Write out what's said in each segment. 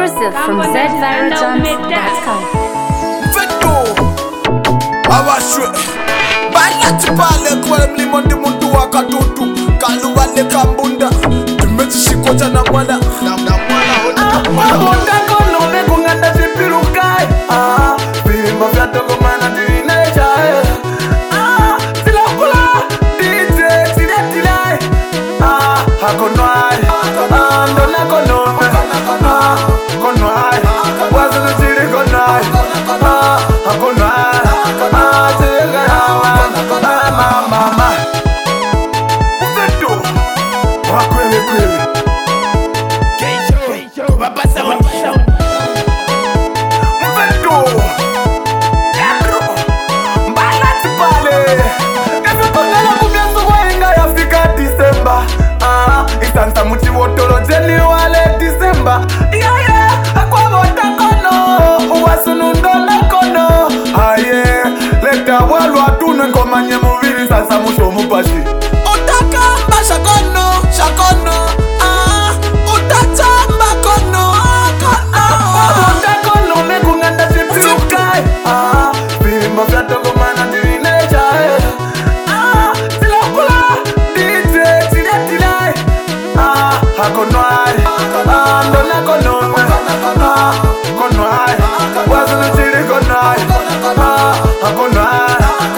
Exclusive from ZVaraJohns.com. Awashwe Balati pale kwa mlimondi muntu wakatutu Kalubale kambunda Tumechi shikocha na mwala Mwala kono meku nganda zipirukai Vilimba vya togo mana dirinecha Tilakula DJ tiletilai Hakonwai Ndona konome Konwai Wazulu jiri konwai Hakonwai Komanye muviri sasa musho mupashi Utakamba shakono, shakono Utachamba kono, kono Utakono meku nganda shipirukai Vilimba vya togo mana dirinecha Tilakula DJ tiletilai Hakonwai Ndona konome Konwai Wazulu jiri konwai Hakonwai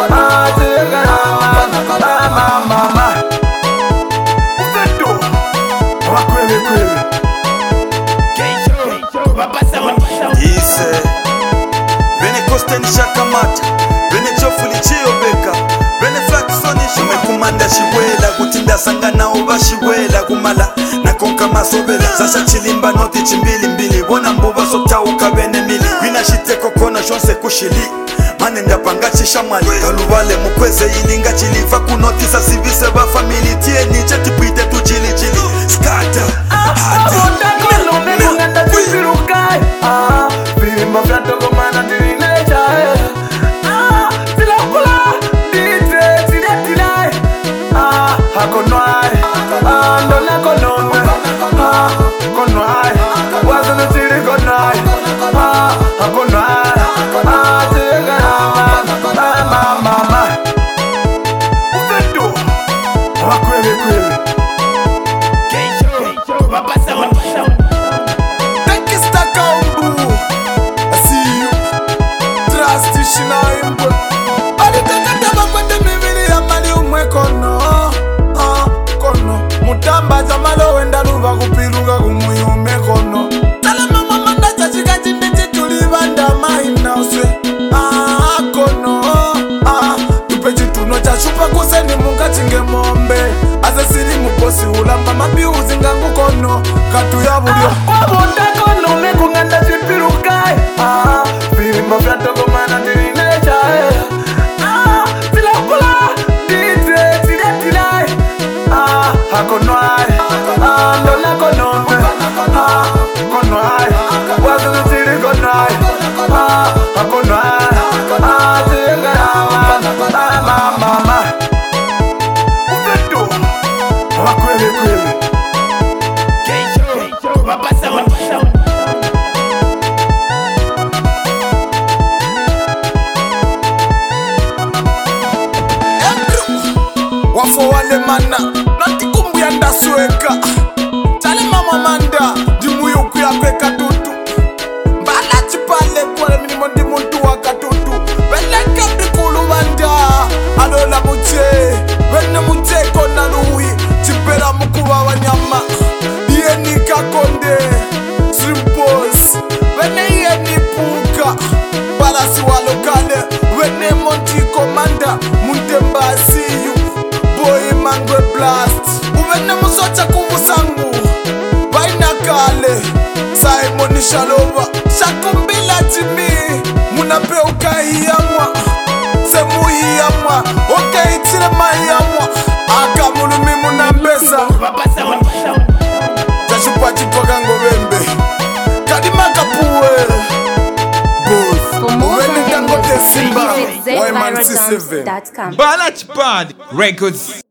Shakamata Bene chofuli chiyo beka Bene flaksoni shume kumanda shiwela Kutinda sangana uba shiwela Kumala na konka masobela Sasha chilimba noti chimbili mbili Wona mbuba sota uka bene mili Wina shiteko kona shonse kushili Mane ndapanga chishamali Kalubale mukweze ilinga chiliva Kunotisa sivise ba family Tie niche tipite tu chili chili Skata Hata Vilimba vya togo mana dirinecha Tilakula DJ tiletilai Hakonwai Ndona konome Konwai Wazulu jiri konwai Hakonwai Mama Uvedo Wakwele kwele Mutamba zamalo wenda luva kupiluka kumuyume kono Tala mama manda chachika chinde chitulivanda mahina uswe kono Tupe chituno cha shupa kuseni munga chinge mombe Ase sili mukosi ulamba mabiuzi ngangu kono Katu ya bulio Wabonda kono meku nganda chipirukai Vilimba vya togo mana dirinecha Tilakula DJ tiletilai Hakonwai Ndona konome Konwai Wazulu jiri konwai Hakonwai Mama Uvedo Wakwele kwele Wafo wale mana Nantikumbu ya ndasweka Chale mama manda Dimuyo kuya kweka tutu Mbala chipale kwa minimondi muntu waka tutu Weleka bikulu banda Alola muche Wene muche kona luwi Chipera mkuwa wanyama Iye ni kakonde Srimpos Wene iye ni puka Balasi walokale Wene monti komanda Muntemba siyu Boy mangwe blast Uwene musocha kubusangu Baina kale Simon Shalova Shakumbila jimi Munape ukahiyamwa Semu hiyamwa Ukaitire mahiyamwa Akamulumi munambesa Tashupa chitoka ngobembe Kadima kapuwe Uwene dangote simba ZVaraJohns.com. Balach Bad Records.